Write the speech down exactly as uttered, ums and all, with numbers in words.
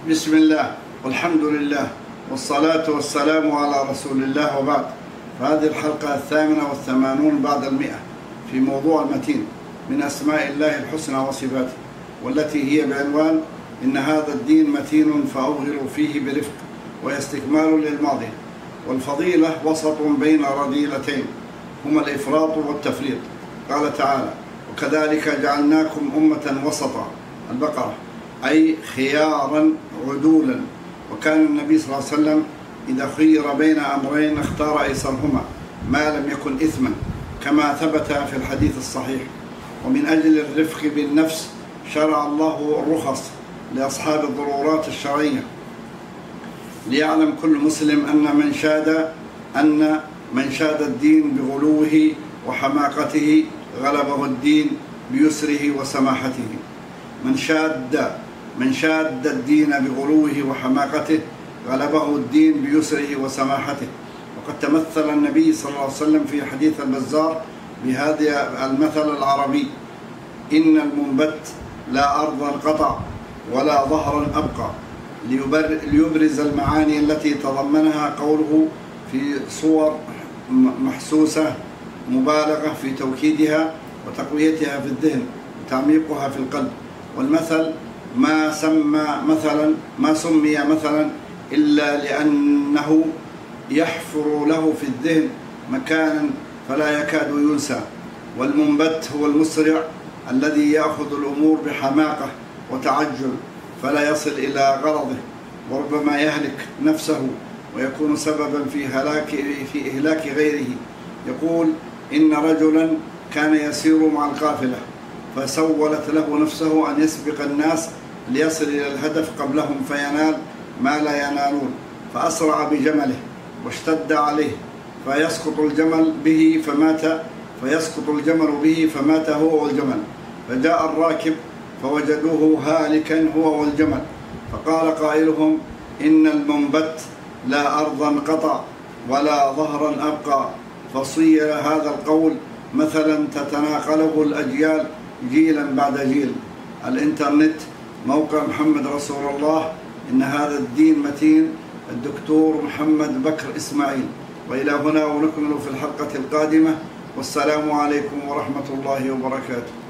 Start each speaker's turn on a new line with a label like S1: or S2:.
S1: بسم الله والحمد لله والصلاة والسلام على رسول الله، وبعد. فهذه الحلقة الثامنة والثمانون بعد المئة في موضوع المتين من أسماء الله الحسنى وصفاته، والتي هي بعنوان إن هذا الدين متين فأوغلوا فيه برفق ويستكمال للماضي. والفضيلة وسط بين رذيلتين هما الإفراط والتفريط. قال تعالى: وكذلك جعلناكم أمة وسطا، البقرة، أي خيارا عدولا. وكان النبي صلى الله عليه وسلم إذا خير بين أمرين اختار أيسرهما ما لم يكن إثما، كما ثبت في الحديث الصحيح. ومن أجل الرفق بالنفس شرع الله الرخص لأصحاب الضرورات الشرعية، ليعلم كل مسلم أن من شاد أن من شاد الدين بغلوه وحماقته غلبه الدين بيسره وسماحته. من شاد من شاد الدين بغلوه وحماقته غلبه الدين بيسره وسماحته. وقد تمثل النبي صلى الله عليه وسلم في حديث البزار بهذا المثل العربي: إن المنبت لا أرضا قطع ولا ظهرا أبقى، ليبرز المعاني التي تضمنها قوله في صور محسوسة مبالغة في توكيدها وتقويتها في الذهن وتعميقها في القلب. والمثل ما سمى مثلا ما سمي مثلا إلا لأنه يحفر له في الذهن مكانا فلا يكاد ينسى. والمنبت هو المسرع الذي يأخذ الأمور بحماقة وتعجل فلا يصل إلى غرضه، وربما يهلك نفسه ويكون سببا في هلاك في إهلاك غيره. يقول: إن رجلا كان يسير مع القافلة فسولت له نفسه أن يسبق الناس ليصل إلى الهدف قبلهم فينال ما لا ينالون، فأسرع بجمله واشتد عليه فيسقط الجمل به فمات فيسقط الجمل به فمات هو والجمل. فجاء الراكب فوجدوه هالكا هو والجمل، فقال قائلهم: إن المنبت لا أرضا قطع ولا ظهرا أبقى. فصير هذا القول مثلا تتناقله الأجيال جيلا بعد جيل. الإنترنت، موقع محمد رسول الله، إن هذا الدين متين، الدكتور محمد بكر إسماعيل. وإلى هنا ونكمل في الحلقة القادمة، والسلام عليكم ورحمة الله وبركاته.